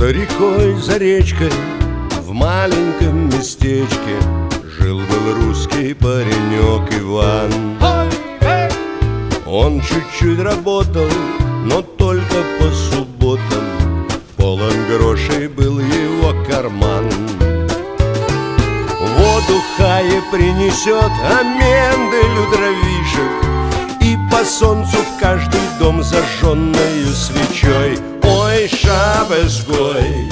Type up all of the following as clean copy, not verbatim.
рекой, за речкой, в маленьком местечке жил-был русский паренек Иван. Он чуть-чуть работал, но только по субботам, полон грошей был его карман. Воду Хае принесет, а Менделю дровишек, и по солнцу в каждый дом зажженную свечой. Ой, Шабес-гой,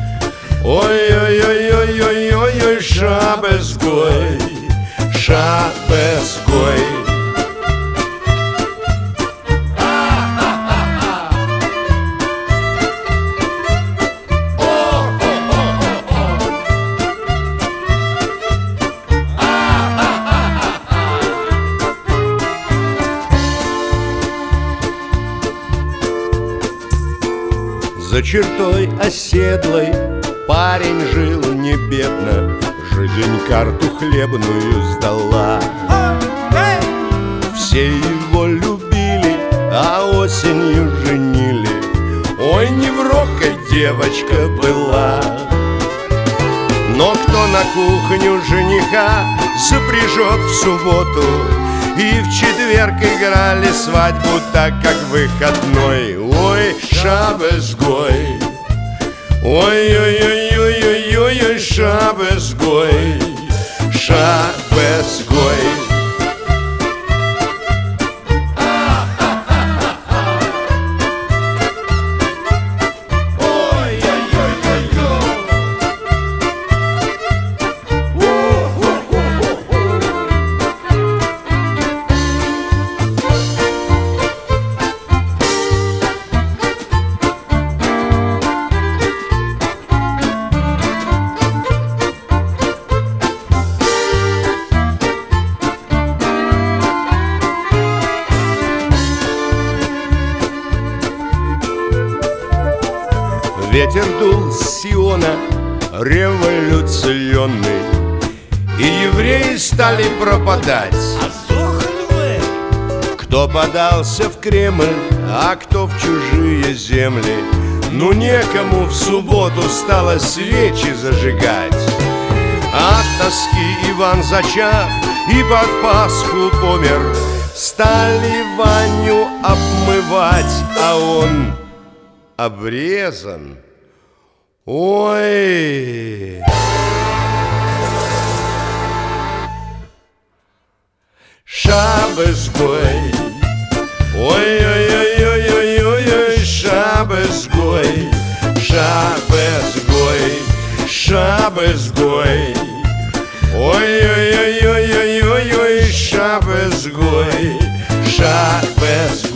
ой-ой-ой-ой-ой-ой, Шабес-гой, Шабес-гой. За чертой оседлой парень жил не бедно, жизнь карту хлебную сдала. Все его любили, а осенью женили. Ой, неврокой девочка была. Но кто на кухню жениха запряжет в субботу, и в четверг играли свадьбу так, как выходной. Ой, Шабес-гой, ой-ой-ой-ой-ой-ой, Шабес-гой, Шабес-гой. Ветер дул с Сиона революционный, и евреи стали пропадать. Кто подался в Кремль, а кто в чужие земли. Ну некому в субботу стало свечи зажигать. От тоски Иван зачах и под Пасху помер. Стали Ваню обмывать, а он обрезан. Ой! Шабес-гой, ой-ой-ой-ой-ой-ой, Шабес-гой, Шабес-гой, Шабес-гой, ой-ой-ой-ой-ой-ой, Шабес-гой, Шабес-гой.